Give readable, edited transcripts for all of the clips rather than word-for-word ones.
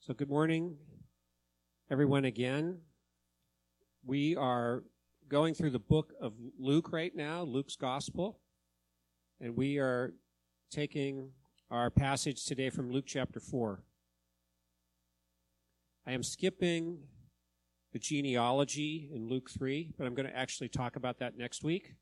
So good morning, everyone, again. We are going through the book of Luke right now, Luke's Gospel, and we are taking our passage today from Luke chapter 4. I am skipping the genealogy in Luke 3, but I'm going to actually talk about that next week.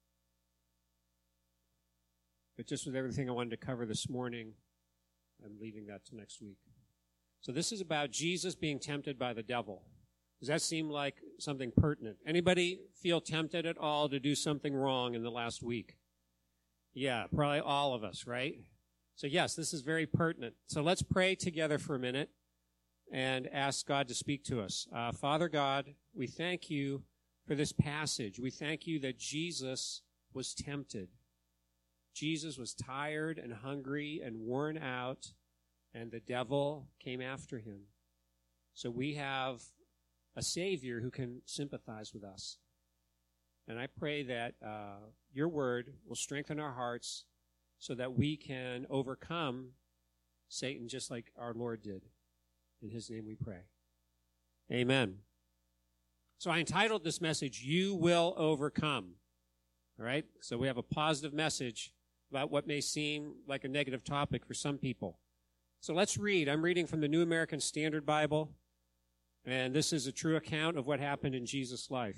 But just with everything I wanted to cover this morning, I'm leaving that to next week. So this is about Jesus being tempted by the devil. Does that seem like something pertinent? Anybody feel tempted at all to do something wrong in the last week? Yeah, probably all of us, right? So yes, this is very pertinent. So let's pray together for a minute and ask God to speak to us. Father God, we thank you for this passage. We thank you that Jesus was tempted. Jesus was tired and hungry and worn out, and the devil came after him. So we have a Savior who can sympathize with us. And I pray that your word will strengthen our hearts so that we can overcome Satan just like our Lord did. In his name we pray. Amen. So I entitled this message, You Will Overcome. All right? So we have a positive message about what may seem like a negative topic for some people. So let's read. I'm reading from the New American Standard Bible, and this is a true account of what happened in Jesus' life.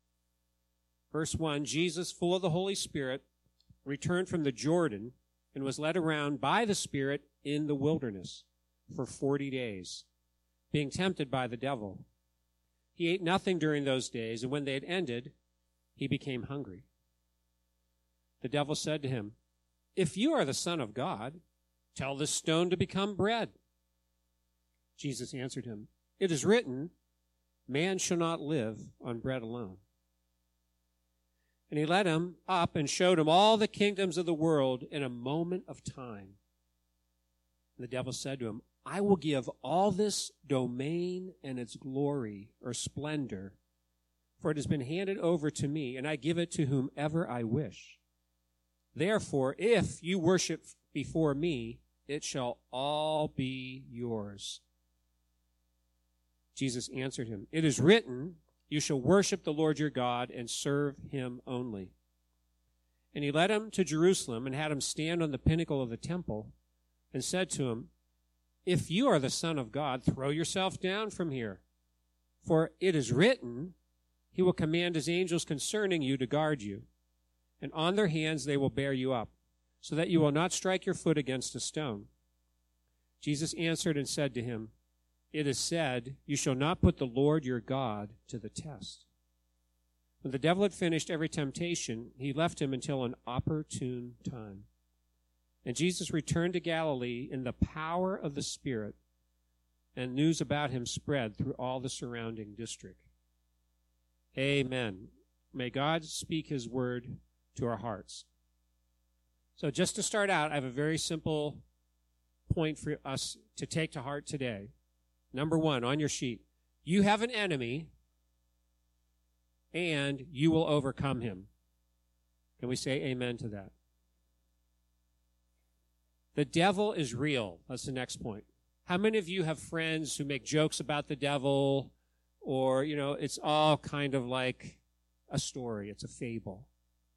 Verse 1, Jesus, full of the Holy Spirit, returned from the Jordan and was led around by the Spirit in the wilderness for 40 days, being tempted by the devil. He ate nothing during those days, and when they had ended, he became hungry. The devil said to him, If you are the Son of God, tell this stone to become bread. Jesus answered him, It is written, Man shall not live on bread alone. And he led him up and showed him all the kingdoms of the world in a moment of time. And the devil said to him, I will give all this domain and its glory or splendor, for it has been handed over to me, and I give it to whomever I wish. Therefore, if you worship before me, it shall all be yours. Jesus answered him, It is written, You shall worship the Lord your God and serve him only. And he led him to Jerusalem and had him stand on the pinnacle of the temple and said to him, If you are the Son of God, throw yourself down from here. For it is written, He will command his angels concerning you to guard you, and on their hands they will bear you up, so that you will not strike your foot against a stone. Jesus answered and said to him, It is said, You shall not put the Lord your God to the test. When the devil had finished every temptation, he left him until an opportune time. And Jesus returned to Galilee in the power of the Spirit, and news about him spread through all the surrounding district. Amen. May God speak his word to our hearts. So just to start out, I have a very simple point for us to take to heart today. Number one, on your sheet, you have an enemy, and you will overcome him. Can we say amen to that? The devil is real. That's the next point. How many of you have friends who make jokes about the devil, or, it's all kind of like a story. It's a fable.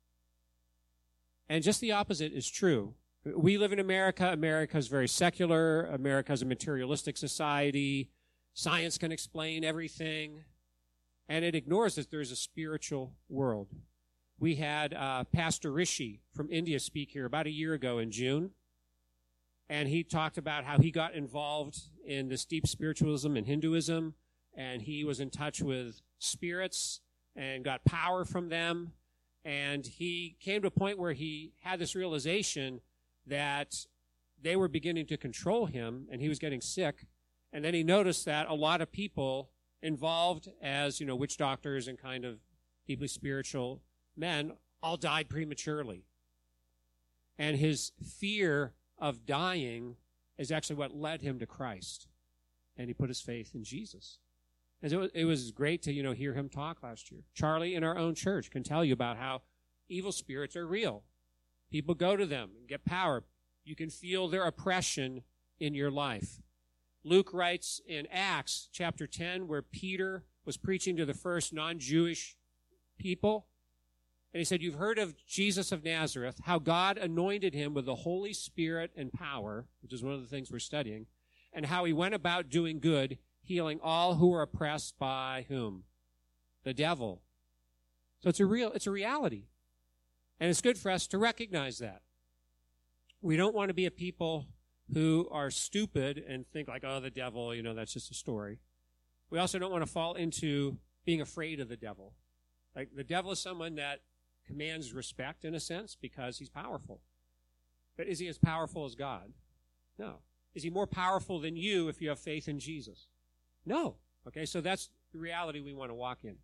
And just the opposite is true. We live in America. America is very secular. America is a materialistic society. Science can explain everything. And it ignores that there's a spiritual world. We had Pastor Rishi from India speak here about a year ago in June. And he talked about how he got involved in this deep spiritualism in Hinduism. And he was in touch with spirits and got power from them. And he came to a point where he had this realization that they were beginning to control him, and he was getting sick. And then he noticed that a lot of people involved as, witch doctors and kind of deeply spiritual men all died prematurely. And his fear of dying is actually what led him to Christ. And he put his faith in Jesus. And so it was great to, hear him talk last year. Charlie in our own church can tell you about how evil spirits are real. People go to them and get power. You can feel their oppression in your life. Luke writes in Acts chapter 10, where Peter was preaching to the first non-Jewish people. And he said, you've heard of Jesus of Nazareth, how God anointed him with the Holy Spirit and power, which is one of the things we're studying, and how he went about doing good, healing all who were oppressed by whom? The devil. So it's a reality. And it's good for us to recognize that. We don't want to be a people who are stupid and think like, oh, the devil, that's just a story. We also don't want to fall into being afraid of the devil. Like, the devil is someone that commands respect in a sense because he's powerful. But is he as powerful as God? No. Is he more powerful than you if you have faith in Jesus? No. Okay, so that's the reality we want to walk in.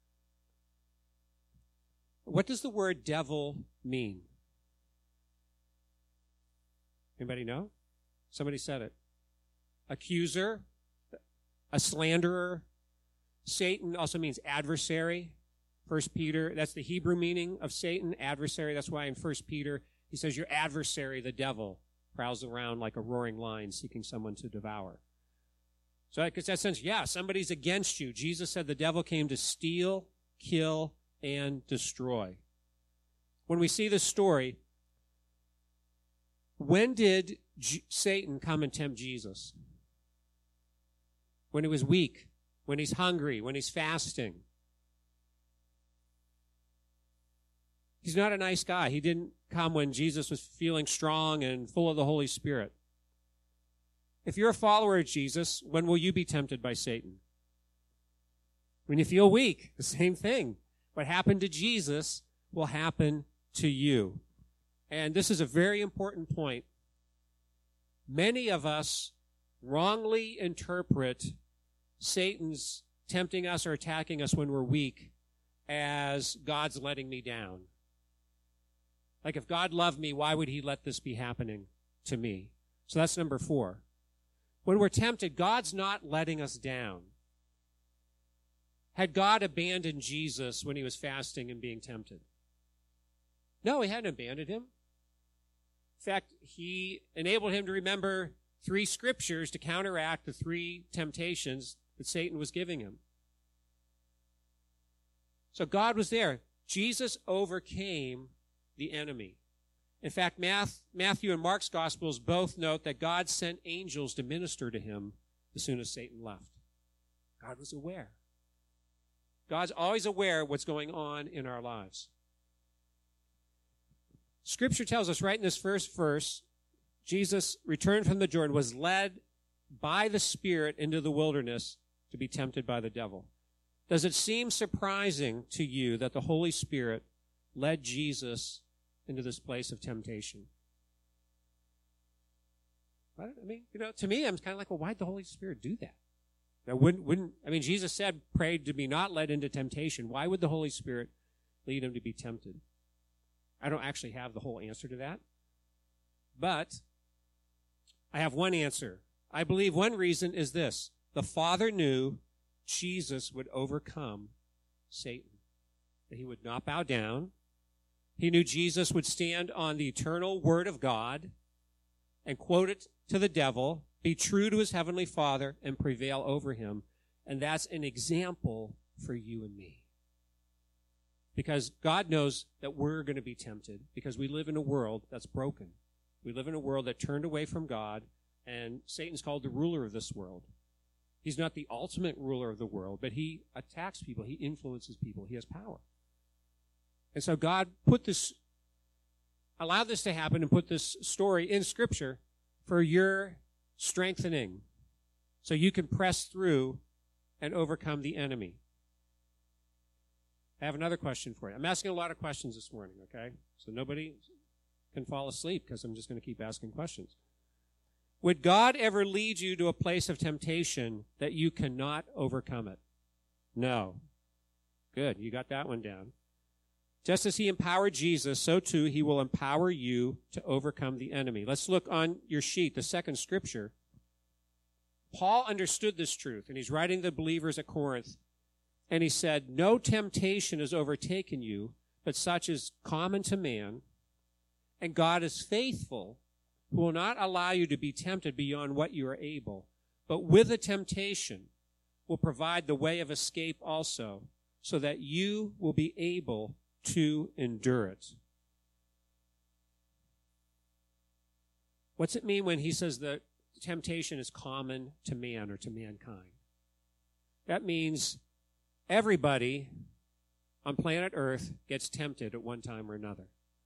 What does the word devil mean? Anybody know? Somebody said it. Accuser, a slanderer. Satan also means adversary. 1 Peter, that's the Hebrew meaning of Satan, adversary. That's why in 1 Peter, he says your adversary, the devil, prowls around like a roaring lion seeking someone to devour. So it's that sense, yeah, somebody's against you. Jesus said the devil came to steal, kill, and destroy. When we see this story, when did Satan come and tempt Jesus? When he was weak, when he's hungry, when he's fasting. He's not a nice guy. He didn't come when Jesus was feeling strong and full of the Holy Spirit. If you're a follower of Jesus, when will you be tempted by Satan? When you feel weak, the same thing. What happened to Jesus will happen to you. And this is a very important point. Many of us wrongly interpret Satan's tempting us or attacking us when we're weak as God's letting me down. Like, if God loved me, why would he let this be happening to me? So that's number 4. When we're tempted, God's not letting us down. Had God abandoned Jesus when he was fasting and being tempted? No, he hadn't abandoned him. In fact, he enabled him to remember 3 scriptures to counteract the 3 temptations that Satan was giving him. So God was there. Jesus overcame the enemy. In fact, Matthew and Mark's Gospels both note that God sent angels to minister to him as soon as Satan left. God was aware. God's always aware of what's going on in our lives. Scripture tells us right in this first verse, Jesus returned from the Jordan, was led by the Spirit into the wilderness to be tempted by the devil. Does it seem surprising to you that the Holy Spirit led Jesus into this place of temptation? I mean, to me, I'm kind of like, well, why'd the Holy Spirit do that? Now, Jesus said, pray to be not led into temptation. Why would the Holy Spirit lead him to be tempted? I don't actually have the whole answer to that. But I have one answer. I believe one reason is this. The Father knew Jesus would overcome Satan, that he would not bow down. He knew Jesus would stand on the eternal Word of God and quote it to the devil, be true to his heavenly Father, and prevail over him. And that's an example for you and me. Because God knows that we're going to be tempted because we live in a world that's broken. We live in a world that turned away from God, and Satan's called the ruler of this world. He's not the ultimate ruler of the world, but he attacks people. He influences people. He has power. And so God allowed this to happen and put this story in Scripture for your strengthening so you can press through and overcome the enemy. I have another question for you. I'm asking a lot of questions this morning, okay? So nobody can fall asleep because I'm just going to keep asking questions. Would God ever lead you to a place of temptation that you cannot overcome it? No. Good. You got that one down. Just as he empowered Jesus, so too he will empower you to overcome the enemy. Let's look on your sheet, the second scripture. Paul understood this truth, and he's writing to the believers at Corinth. And he said, no temptation has overtaken you, but such is common to man. And God is faithful, who will not allow you to be tempted beyond what you are able, but with the temptation will provide the way of escape also, so that you will be able to endure it. What's it mean when he says that temptation is common to man or to mankind? That means everybody on planet Earth gets tempted at one time or another.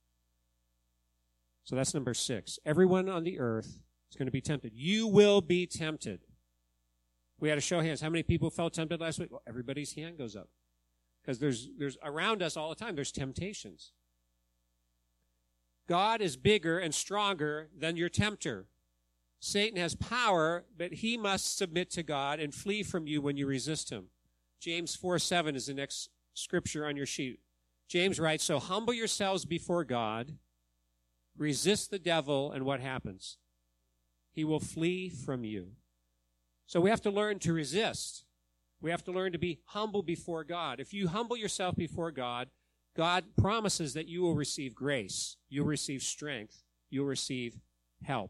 So that's number 6. Everyone on the earth is going to be tempted. You will be tempted. We had a show of hands. How many people felt tempted last week? Well, everybody's hand goes up. Because there's around us all the time, there's temptations. God is bigger and stronger than your tempter. Satan has power, but he must submit to God and flee from you when you resist him. James 4:7 is the next scripture on your sheet. James writes, so humble yourselves before God, resist the devil, and what happens? He will flee from you. So we have to learn to resist. We have to learn to be humble before God. If you humble yourself before God, God promises that you will receive grace, you'll receive strength, you'll receive help.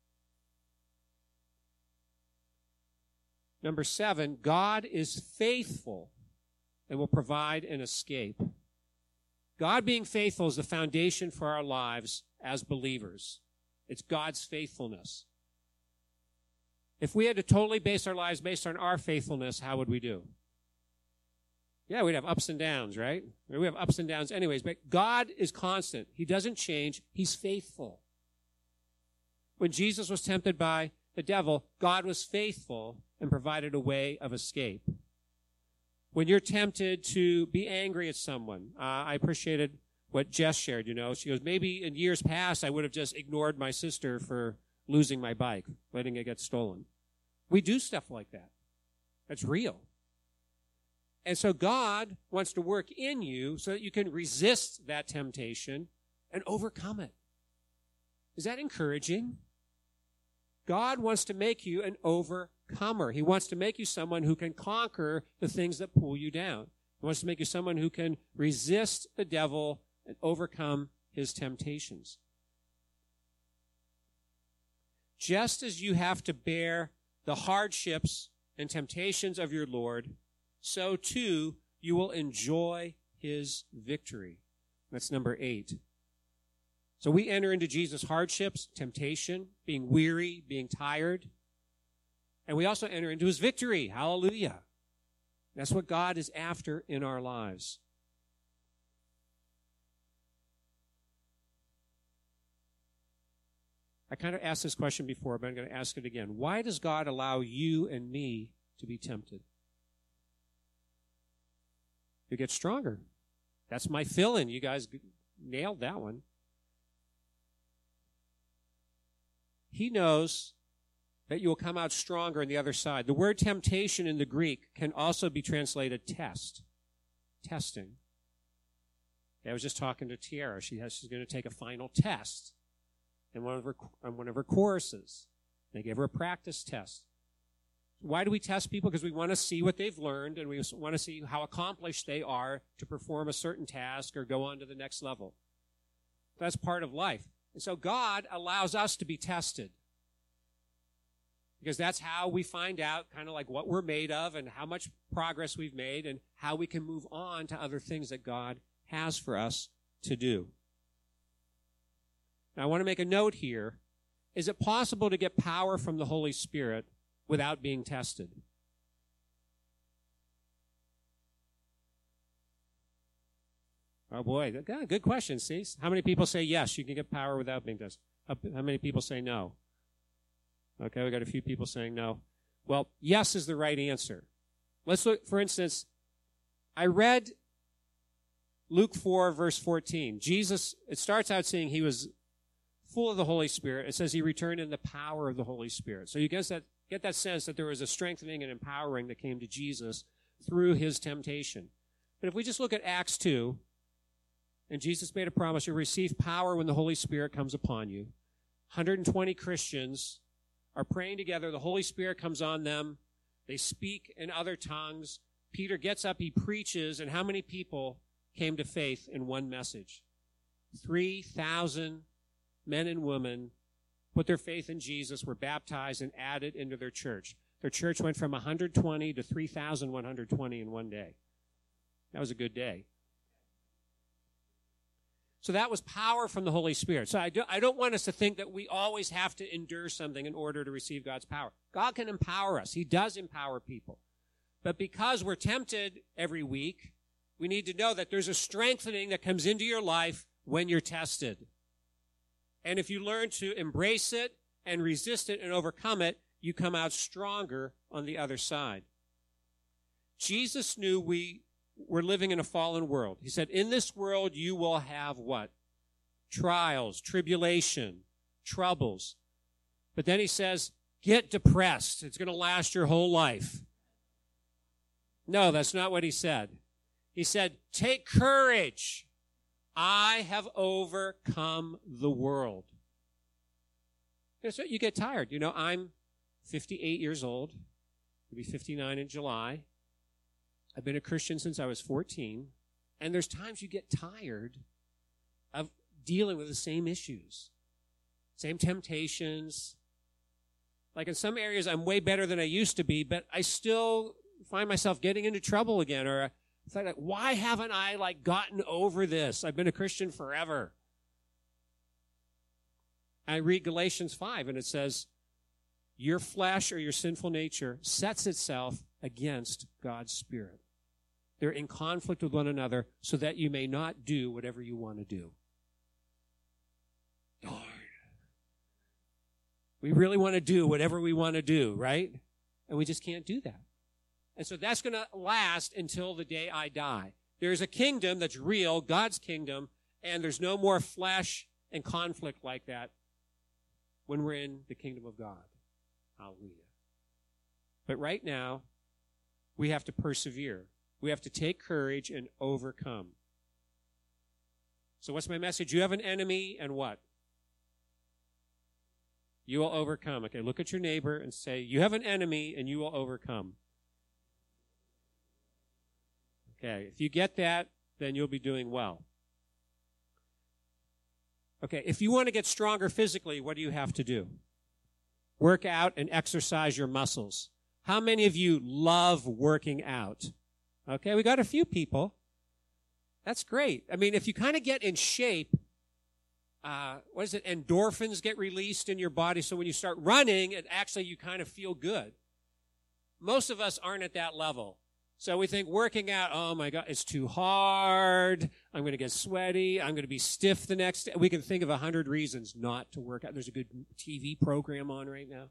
Number 7, God is faithful and will provide an escape. God being faithful is the foundation for our lives as believers. It's God's faithfulness. If we had to totally base our lives based on our faithfulness, how would we do? Yeah, we'd have ups and downs, right? We have ups and downs anyways, but God is constant. He doesn't change. He's faithful. When Jesus was tempted by the devil, God was faithful and provided a way of escape. When you're tempted to be angry at someone, I appreciated what Jess shared, She goes, maybe in years past I would have just ignored my sister for losing my bike, letting it get stolen. We do stuff like that. That's real. And so God wants to work in you so that you can resist that temptation and overcome it. Is that encouraging? God wants to make you an overcomer. He wants to make you someone who can conquer the things that pull you down. He wants to make you someone who can resist the devil and overcome his temptations. Just as you have to bear the hardships and temptations of your Lord, so too you will enjoy his victory. That's number 8. So we enter into Jesus' hardships, temptation, being weary, being tired. And we also enter into his victory. Hallelujah. That's what God is after in our lives. I kind of asked this question before, but I'm going to ask it again. Why does God allow you and me to be tempted? You get stronger. That's my fill-in. You guys nailed that one. He knows that you will come out stronger on the other side. The word temptation in the Greek can also be translated test. Testing. I was just talking to Tiara. She's going to take a final test in one of her courses. They gave her a practice test. Why do we test people? Because we want to see what they've learned, and we want to see how accomplished they are to perform a certain task or go on to the next level. That's part of life. And so God allows us to be tested. Because that's how we find out kind of like what we're made of and how much progress we've made and how we can move on to other things that God has for us to do. Now, I want to make a note here. Is it possible to get power from the Holy Spirit without being tested? Oh, boy. Good question, see? How many people say yes, you can get power without being tested? How many people say no? Okay, we got a few people saying no. Well, yes is the right answer. Let's look, for instance, I read Luke 4, verse 14. Jesus, it starts out saying he was full of the Holy Spirit. It says he returned in the power of the Holy Spirit. So you get that sense that there was a strengthening and empowering that came to Jesus through his temptation. But if we just look at Acts 2, and Jesus made a promise, you'll receive power when the Holy Spirit comes upon you. 120 Christians are praying together. The Holy Spirit comes on them. They speak in other tongues. Peter gets up, he preaches, and how many people came to faith in one message? 3,000 men and women put their faith in Jesus, were baptized, and added into their church. Their church went from 120 to 3,120 in one day. That was a good day. So that was power from the Holy Spirit. So I don't want us to think that we always have to endure something in order to receive God's power. God can empower us. He does empower people. But because we're tempted every week, we need to know that there's a strengthening that comes into your life when you're tested. And if you learn to embrace it and resist it and overcome it, you come out stronger on the other side. Jesus knew we were living in a fallen world. He said, in this world you will have what? Trials, tribulation, troubles. But then he says, get depressed. It's going to last your whole life. No, that's not what he said. He said, take courage. I have overcome the world. So you get tired. You know, I'm 58 years old. I'll be 59 in July. I've been a Christian since I was 14. And there's times you get tired of dealing with the same issues, same temptations. Like in some areas, I'm way better than I used to be, but I still find myself getting into trouble again. Or it's like, why haven't I gotten over this? I've been a Christian forever. I read Galatians 5, and it says, your flesh or your sinful nature sets itself against God's Spirit. They're in conflict with one another so that you may not do whatever you want to do. Darn. We really want to do whatever we want to do, right? And we just can't do that. And so that's going to last until the day I die. There's a kingdom that's real, God's kingdom, and there's no more flesh and conflict like that when we're in the kingdom of God. Hallelujah. But right now, we have to persevere. We have to take courage and overcome. So what's my message? You have an enemy, and what? You will overcome. Okay, look at your neighbor and say, you have an enemy, and you will overcome. Okay, if you get that, then you'll be doing well. Okay, if you want to get stronger physically, what do you have to do? Work out and exercise your muscles. How many of you love working out? Okay, we got a few people. That's great. I mean, if you kind of get in shape, endorphins get released in your body, so when you start running, you kind of feel good. Most of us aren't at that level. So we think working out, oh my God, it's too hard. I'm going to get sweaty. I'm going to be stiff the next day. We can think of 100 reasons not to work out. There's a good TV program on right now.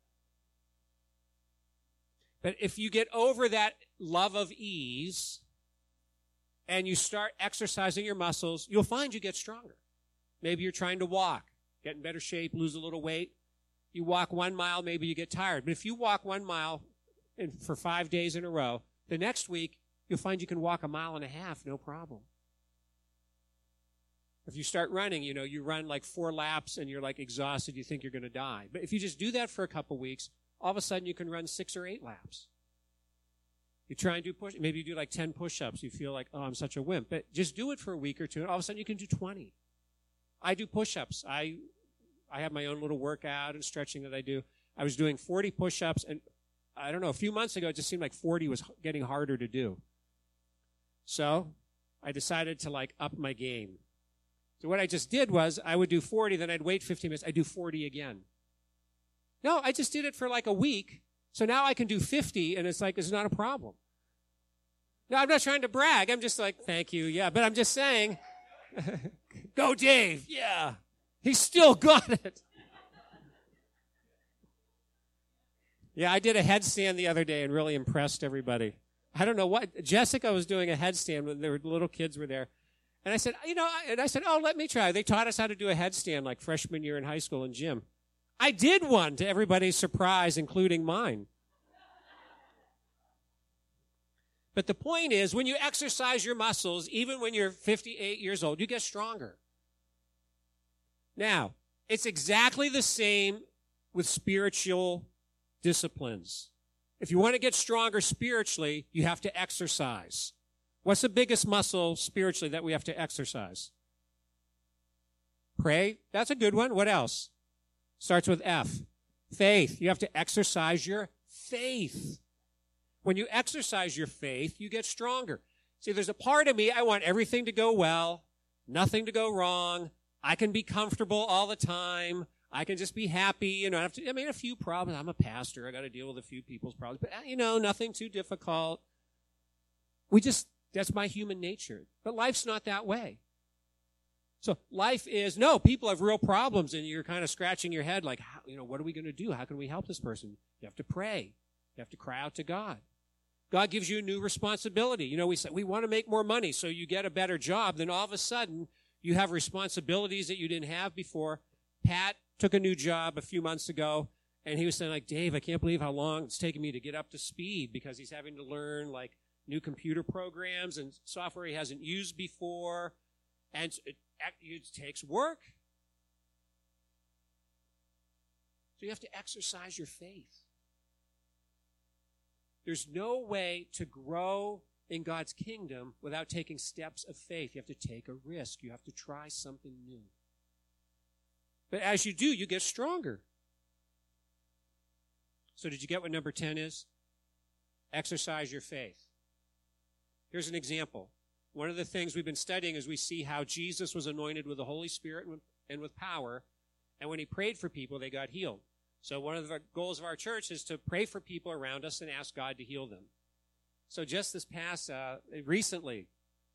But if you get over that love of ease and you start exercising your muscles, you'll find you get stronger. Maybe you're trying to walk, get in better shape, lose a little weight. You walk 1 mile, maybe you get tired. But if you walk 1 mile for 5 days in a row, the next week, you'll find you can walk 1.5 miles, no problem. If you start running, you run 4 laps and you're exhausted, you think you're going to die. But if you just do that for a couple weeks, all of a sudden you can run 6 or 8 laps. You try and do maybe you do 10 push-ups. You feel oh, I'm such a wimp. But just do it for a week or two, and all of a sudden you can do 20. I do push-ups. I have my own little workout and stretching that I do. I was doing 40 push-ups, and I don't know, a few months ago, it just seemed like 40 was getting harder to do. So I decided to up my game. So what I just did was I would do 40, then I'd wait 15 minutes. I'd do 40 again. No, I just did it for a week. So now I can do 50, and it's not a problem. No, I'm not trying to brag. I'm just thank you. Yeah, but I'm just saying, go Dave. Yeah, he still got it. Yeah, I did a headstand the other day and really impressed everybody. I don't know what. Jessica was doing a headstand when the little kids were there. And I said, oh, let me try. They taught us how to do a headstand freshman year in high school in gym. I did one to everybody's surprise, including mine. But the point is, when you exercise your muscles, even when you're 58 years old, you get stronger. Now, it's exactly the same with spiritual disciplines. If you want to get stronger spiritually, you have to exercise. What's the biggest muscle spiritually that we have to exercise? Pray. That's a good one. What else? Starts with F. Faith. You have to exercise your faith. When you exercise your faith, you get stronger. See, there's a part of me, I want everything to go well, nothing to go wrong. I can be comfortable all the time. I can just be happy. A few problems. I'm a pastor. I got to deal with a few people's problems. But, nothing too difficult. That's my human nature. But life's not that way. So life is, people have real problems, and you're kind of scratching your head like, what are we going to do? How can we help this person? You have to pray. You have to cry out to God. God gives you a new responsibility. We say we want to make more money, so you get a better job. Then all of a sudden, you have responsibilities that you didn't have before. Pat took a new job a few months ago, and he was saying, Dave, I can't believe how long it's taken me to get up to speed because he's having to learn, new computer programs and software he hasn't used before. And it takes work. So you have to exercise your faith. There's no way to grow in God's kingdom without taking steps of faith. You have to take a risk. You have to try something new. But as you do, you get stronger. So did you get what number 10 is? Exercise your faith. Here's an example. One of the things we've been studying is we see how Jesus was anointed with the Holy Spirit and with power, and when he prayed for people, they got healed. So one of the goals of our church is to pray for people around us and ask God to heal them. So just this past, recently,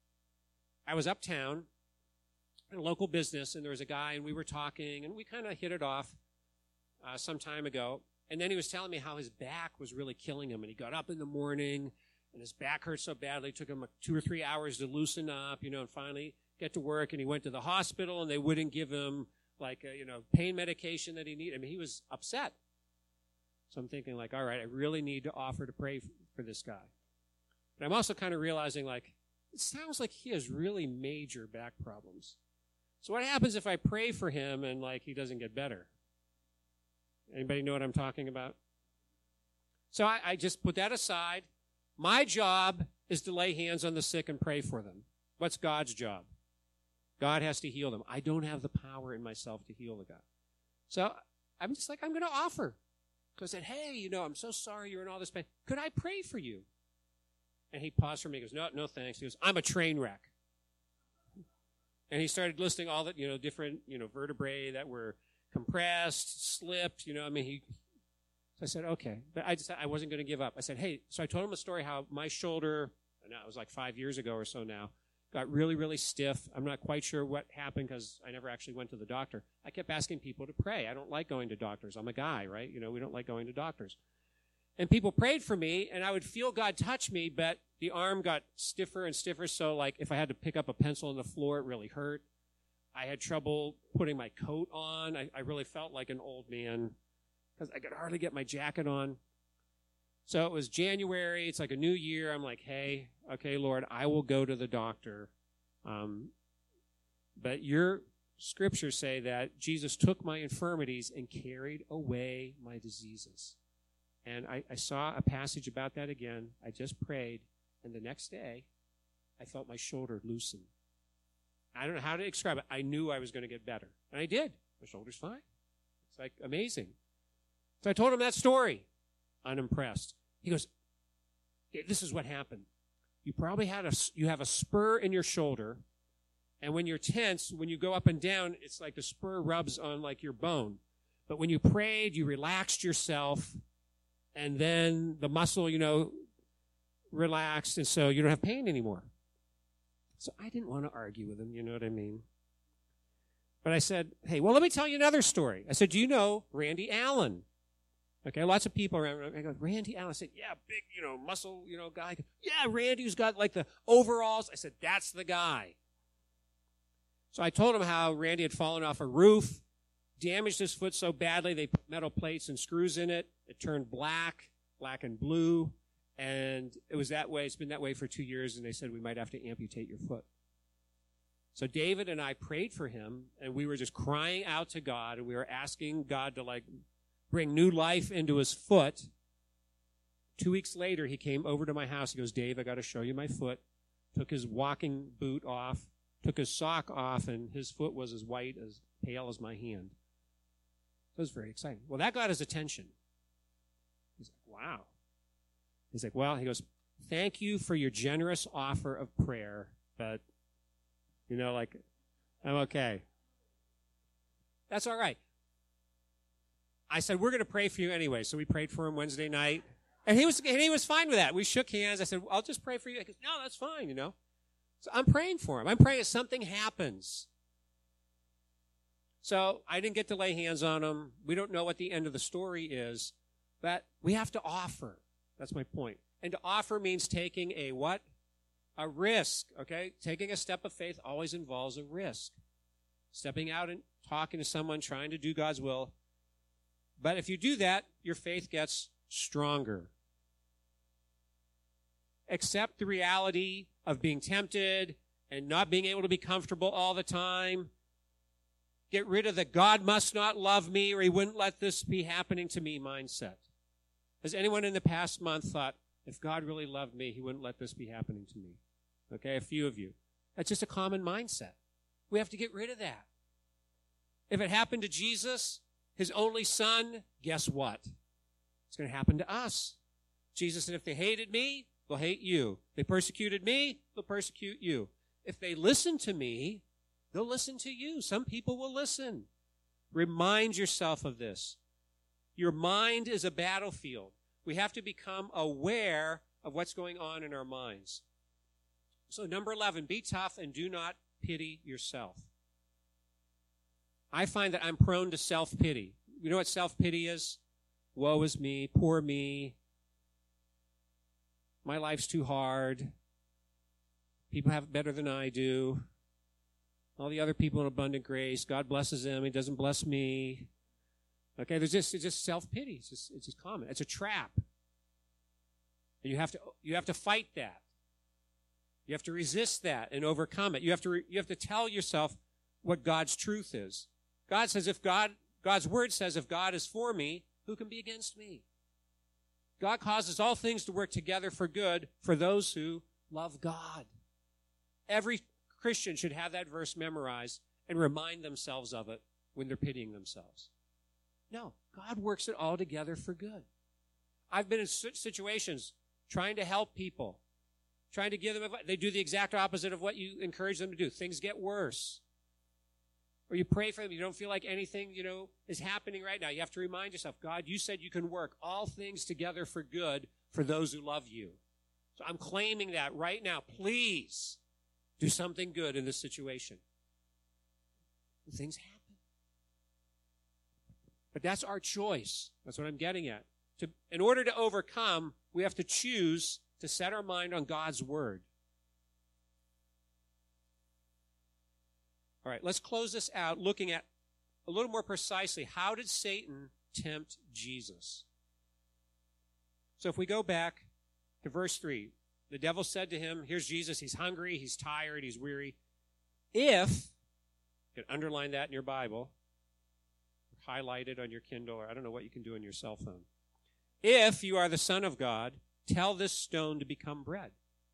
I was uptown in a local business, and there was a guy, and we were talking, and we kind of hit it off some time ago. And then he was telling me how his back was really killing him, and he got up in the morning, and his back hurt so badly, it took him 2 or 3 hours to loosen up, and finally get to work, and he went to the hospital, and they wouldn't give him pain medication that he needed. He was upset. So I'm thinking all right, I really need to offer to pray for this guy. But I'm also kind of realizing it sounds like he has really major back problems. So what happens if I pray for him and he doesn't get better? Anybody know what I'm talking about? So I just put that aside. My job is to lay hands on the sick and pray for them. What's God's job? God has to heal them. I don't have the power in myself to heal the guy. So I'm just I'm going to offer. Because I said, hey, I'm so sorry you're in all this pain. Could I pray for you? And he paused for me. He goes, no thanks. He goes, I'm a train wreck. And he started listing all the, different, vertebrae that were compressed, slipped, So I said, okay. But I wasn't going to give up. I said, hey, so I told him a story how my shoulder, it was 5 years ago or so now, got really, really stiff. I'm not quite sure what happened because I never actually went to the doctor. I kept asking people to pray. I don't like going to doctors. I'm a guy, right? We don't like going to doctors. And people prayed for me, and I would feel God touch me, but the arm got stiffer and stiffer, so if I had to pick up a pencil on the floor, it really hurt. I had trouble putting my coat on. I really felt like an old man because I could hardly get my jacket on. So it was January. It's a new year. I'm hey, okay, Lord, I will go to the doctor. But your scriptures say that Jesus took my infirmities and carried away my diseases. And I saw a passage about that again. I just prayed, and the next day, I felt my shoulder loosen. I don't know how to describe it. I knew I was going to get better. And I did. My shoulder's fine. It's amazing. So I told him that story. Unimpressed. He goes, this is what happened. You probably you have a spur in your shoulder, and when you're tense, when you go up and down, it's the spur rubs on your bone. But when you prayed, you relaxed yourself, and then the muscle, relaxed, and so you don't have pain anymore. So I didn't want to argue with him, you know what I mean? But I said, hey, well, let me tell you another story. I said, do you know Randy Allen? Okay, lots of people around. I go, Randy Allen. I said, yeah, big, muscle, guy. Yeah, Randy who's got the overalls. I said, that's the guy. So I told him how Randy had fallen off a roof, damaged his foot so badly they put metal plates and screws in it. It turned black and blue, and it was that way. It's been that way for 2 years, and they said we might have to amputate your foot. So David and I prayed for him, and we were just crying out to God, and we were asking God to bring new life into his foot. 2 weeks later, he came over to my house. He goes, Dave, I got to show you my foot. Took his walking boot off, took his sock off, and his foot was as white, as pale as my hand. It was very exciting. Well, that got his attention. He's like, wow. He's like, well, he goes, thank you for your generous offer of prayer, but, like, I'm okay. That's all right. I said, we're going to pray for you anyway. So we prayed for him Wednesday night. And he was fine with that. We shook hands. I said, I'll just pray for you. He goes, no, that's fine, So I'm praying for him. I'm praying that something happens. So I didn't get to lay hands on him. We don't know what the end of the story is, but we have to offer. That's my point. And to offer means taking a what? A risk, okay? Taking a step of faith always involves a risk. Stepping out and talking to someone, trying to do God's will. But if you do that, your faith gets stronger. Accept the reality of being tempted and not being able to be comfortable all the time. Get rid of the God must not love me or he wouldn't let this be happening to me mindset. Has anyone in the past month thought, if God really loved me, he wouldn't let this be happening to me? Okay, a few of you. That's just a common mindset. We have to get rid of that. If it happened to Jesus, his only son, guess what? It's going to happen to us. Jesus said, if they hated me, they'll hate you. If they persecuted me, they'll persecute you. If they listen to me, they'll listen to you. Some people will listen. Remind yourself of this. Your mind is a battlefield. We have to become aware of what's going on in our minds. So number 11, be tough and do not pity yourself. I find that I'm prone to self-pity. You know what self-pity is? Woe is me, poor me. My life's too hard. People have it better than I do. All the other people in abundant grace, God blesses them, he doesn't bless me. Okay, it's just self-pity. It's just common. It's a trap. And you have to fight that. You have to resist that and overcome it. You have to tell yourself what God's truth is. God says God's word says if God is for me, who can be against me? God causes all things to work together for good for those who love God. Every Christian should have that verse memorized and remind themselves of it when they're pitying themselves. No, God works it all together for good. I've been in situations trying to help people, trying to give them advice. They do the exact opposite of what you encourage them to do. Things get worse. Or you pray for them, you don't feel like anything, is happening right now. You have to remind yourself, God, you said you can work all things together for good for those who love you. So I'm claiming that right now. Please do something good in this situation. And things happen. But that's our choice. That's what I'm getting at. In order to overcome, we have to choose to set our mind on God's word. All right, let's close this out looking at a little more precisely, how did Satan tempt Jesus? So if we go back to verse 3, the devil said to him, here's Jesus, he's hungry, he's tired, he's weary. If, you can underline that in your Bible, highlight it on your Kindle, or I don't know what you can do on your cell phone. If you are the Son of God, tell this stone to become bread.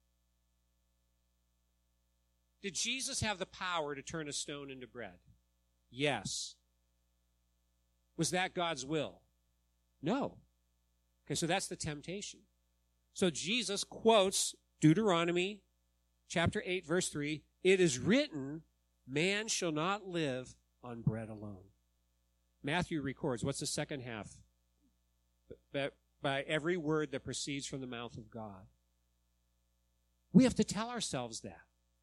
Did Jesus have the power to turn a stone into bread? Yes. Was that God's will? No. Okay, so that's the temptation. So Jesus quotes Deuteronomy chapter 8, verse 3, it is written, man shall not live on bread alone. Matthew records, what's the second half? By every word that proceeds from the mouth of God. We have to tell ourselves that.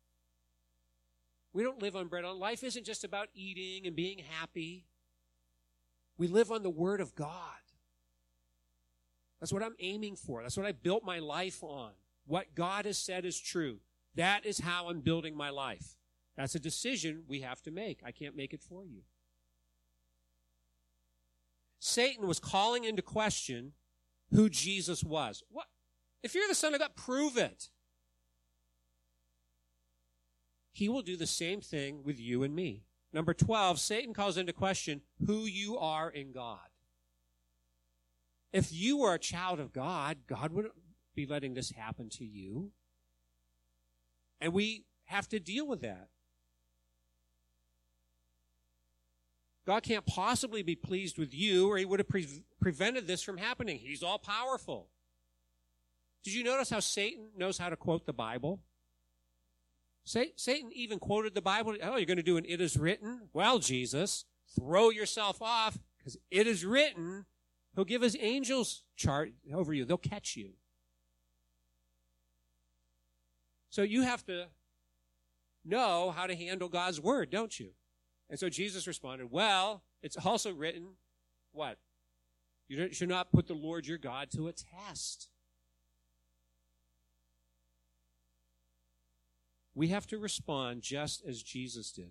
We don't live on bread alone. Life isn't just about eating and being happy. We live on the Word of God. That's what I'm aiming for. That's what I built my life on. What God has said is true. That is how I'm building my life. That's a decision we have to make. I can't make it for you. Satan was calling into question who Jesus was. What? If you're the Son of God, prove it. He will do the same thing with you and me. Number 12, Satan calls into question who you are in God. If you were a child of God, God wouldn't be letting this happen to you. And we have to deal with that. God can't possibly be pleased with you, or he would have prevented this from happening. He's all powerful. Did you notice how Satan knows how to quote the Bible? Satan even quoted the Bible. Oh, you're going to do an "it is written"? Well, Jesus, throw yourself off, because it is written. He'll give his angels charge over you. They'll catch you. So you have to know how to handle God's word, don't you? And so Jesus responded, well, it's also written, what? You should not put the Lord your God to a test. We have to respond just as Jesus did.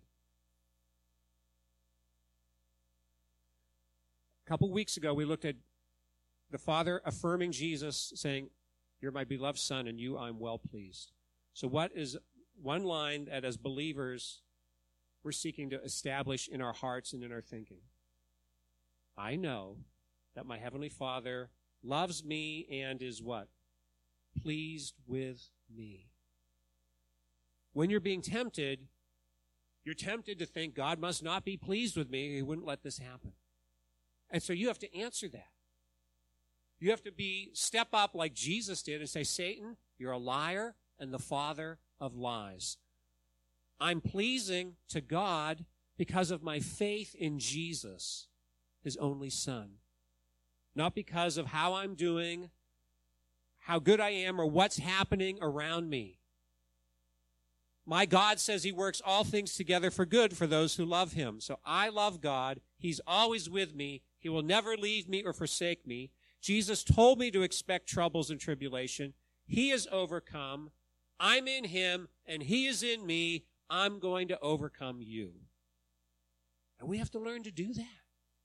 A couple weeks ago, we looked at the Father affirming Jesus, saying, you're my beloved Son, and you I'm well pleased. So what is one line that as believers we're seeking to establish in our hearts and in our thinking? I know that my Heavenly Father loves me and is what? Pleased with me. When you're being tempted, you're tempted to think God must not be pleased with me. He wouldn't let this happen. And so you have to answer that. You have to step up like Jesus did and say, Satan, you're a liar and the father of lies. I'm pleasing to God because of my faith in Jesus, his only Son. Not because of how I'm doing, how good I am, or what's happening around me. My God says he works all things together for good for those who love him. So I love God. He's always with me. He will never leave me or forsake me. Jesus told me to expect troubles and tribulation. He has overcome. I'm in him, and he is in me. I'm going to overcome you. And we have to learn to do that.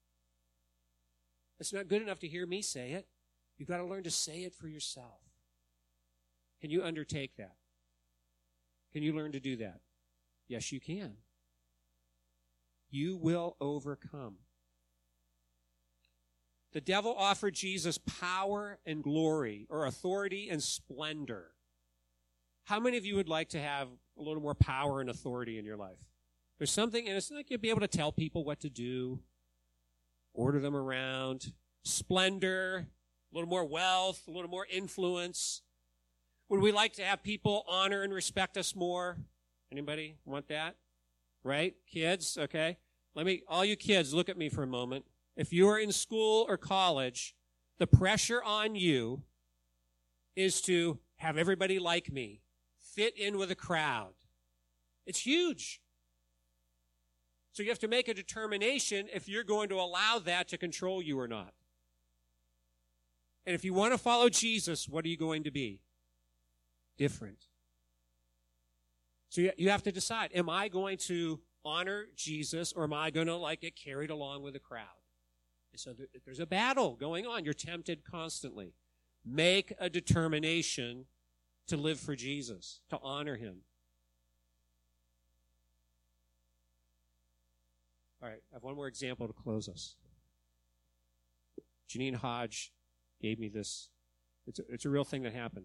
It's not good enough to hear me say it. You've got to learn to say it for yourself. Can you undertake that? Can you learn to do that? Yes, you can. You will overcome. The devil offered Jesus power and glory, or authority and splendor. How many of you would like to have a little more power and authority in your life? There's something, and it's like you'll be able to tell people what to do, order them around, splendor, a little more wealth, a little more influence. Would we like to have people honor and respect us more? Anybody want that? Right? Kids, okay? All you kids, look at me for a moment. If you are in school or college, the pressure on you is to have everybody like me, fit in with a crowd. It's huge. So you have to make a determination if you're going to allow that to control you or not. And if you want to follow Jesus, what are you going to be? Different. So you have to decide, am I going to honor Jesus, or am I going to get carried along with the crowd? So there's a battle going on. You're tempted constantly. Make a determination to live for Jesus, to honor him. All right, I have one more example to close us. Janine Hodge gave me this. It's a real thing that happened.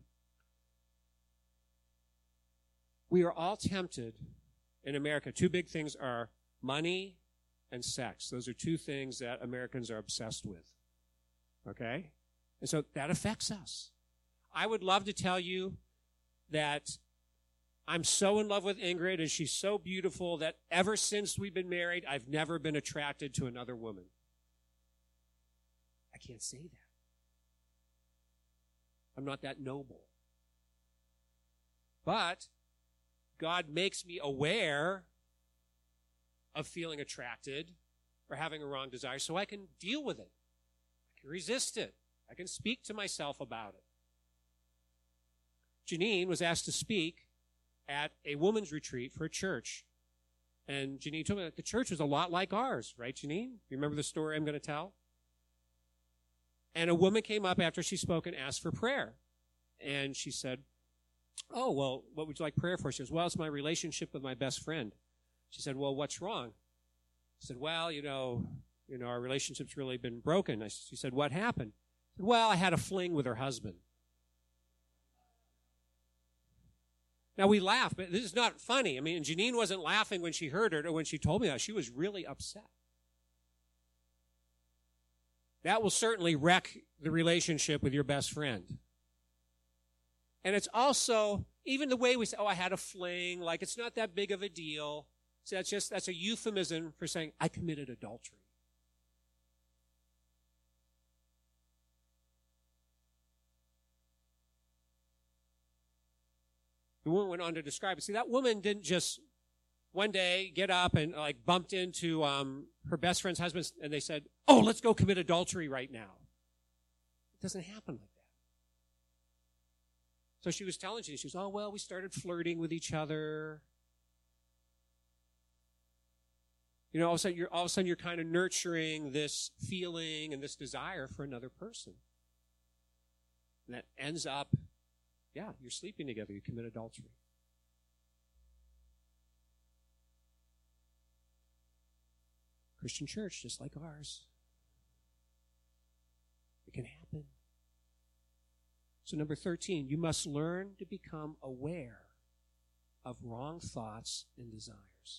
We are all tempted in America. Two big things are money and sex. Those are two things that Americans are obsessed with. Okay? And so that affects us. I would love to tell you that I'm so in love with Ingrid and she's so beautiful that ever since we've been married, I've never been attracted to another woman. I can't say that. I'm not that noble. But God makes me aware of feeling attracted or having a wrong desire so I can deal with it. I can resist it. I can speak to myself about it. Janine was asked to speak at a women's retreat for a church. And Janine told me that the church was a lot like ours, right, Janine? You remember the story I'm going to tell? And a woman came up after she spoke and asked for prayer. And she said, oh, well, what would you like prayer for? She says, well, it's my relationship with my best friend. She said, well, what's wrong? I said, well, our relationship's really been broken. She said, what happened? I said, well, I had a fling with her husband. Now, we laugh, but this is not funny. I mean, Janine wasn't laughing when she heard it or when she told me that. She was really upset. that will certainly wreck the relationship with your best friend. And it's also, even the way we say, oh, I had a fling, like it's not that big of a deal. So that's a euphemism for saying, I committed adultery. The woman went on to describe it. See, that woman didn't just one day get up and like bumped into her best friend's husband and they said, oh, let's go commit adultery right now. It doesn't happen like that. So she was telling you, she was, oh, well, we started flirting with each other. You know, all of a sudden you're kind of nurturing this feeling and this desire for another person. And that ends up, yeah, you're sleeping together, you commit adultery. Christian church, just like ours. It can happen. So number 13, you must learn to become aware of wrong thoughts and desires.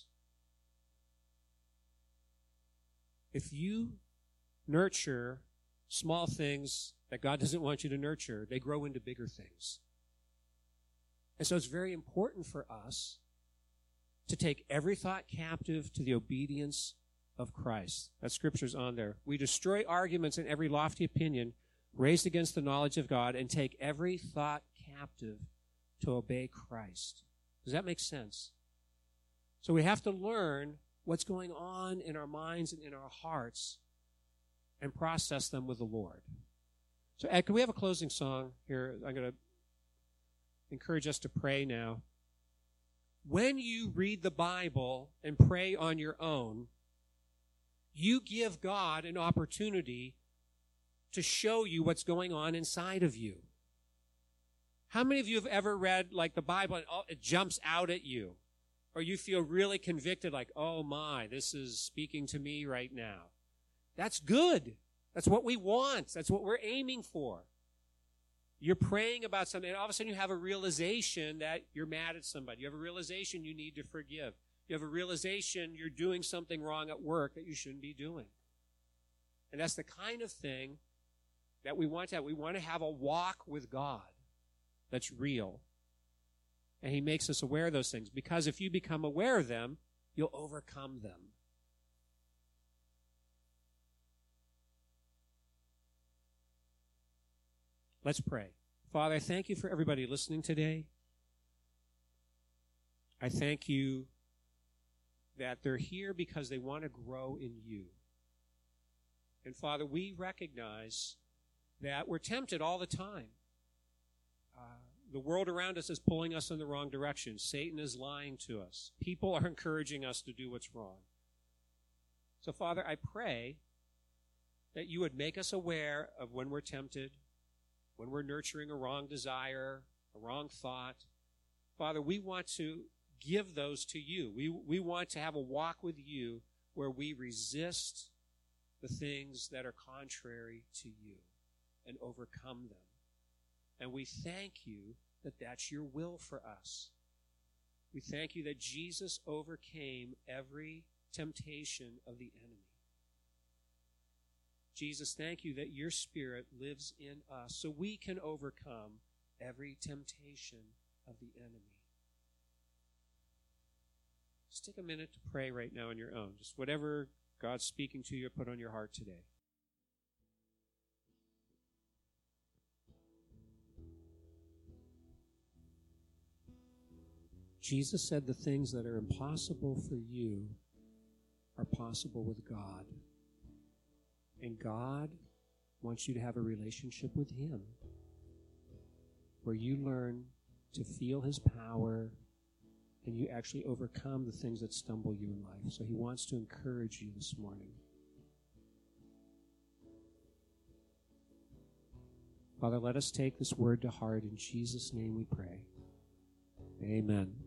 If you nurture small things that God doesn't want you to nurture, they grow into bigger things. And so it's very important for us to take every thought captive to the obedience of Christ. That scripture's on there. We destroy arguments and every lofty opinion raised against the knowledge of God and take every thought captive to obey Christ. Does that make sense? So we have to learn what's going on in our minds and in our hearts and process them with the Lord. So Ed, can we have a closing song here? I'm going to encourage us to pray now. When you read the Bible and pray on your own, you give God an opportunity to show you what's going on inside of you. How many of you have ever read like the Bible and it jumps out at you? Or you feel really convicted like, oh my, this is speaking to me right now. That's good. That's what we want. That's what we're aiming for. You're praying about something, and all of a sudden you have a realization that you're mad at somebody. You have a realization you need to forgive. You have a realization you're doing something wrong at work that you shouldn't be doing. And that's the kind of thing that we want to have. We want to have a walk with God that's real. And he makes us aware of those things. Because if you become aware of them, you'll overcome them. Let's pray. Father, I thank you for everybody listening today. I thank you that they're here because they want to grow in you. And Father, we recognize that we're tempted all the time. The world around us is pulling us in the wrong direction. Satan is lying to us. People are encouraging us to do what's wrong. So, Father, I pray that you would make us aware of when we're tempted, when we're nurturing a wrong desire, a wrong thought. Father, we want to give those to you. We want to have a walk with you where we resist the things that are contrary to you and overcome them. And we thank you that that's your will for us. We thank you that Jesus overcame every temptation of the enemy. Jesus, thank you that your Spirit lives in us so we can overcome every temptation of the enemy. Just take a minute to pray right now on your own. Just whatever God's speaking to you, put on your heart today. Jesus said the things that are impossible for you are possible with God. And God wants you to have a relationship with him where you learn to feel his power and you actually overcome the things that stumble you in life. So he wants to encourage you this morning. Father, let us take this word to heart. In Jesus' name we pray. Amen.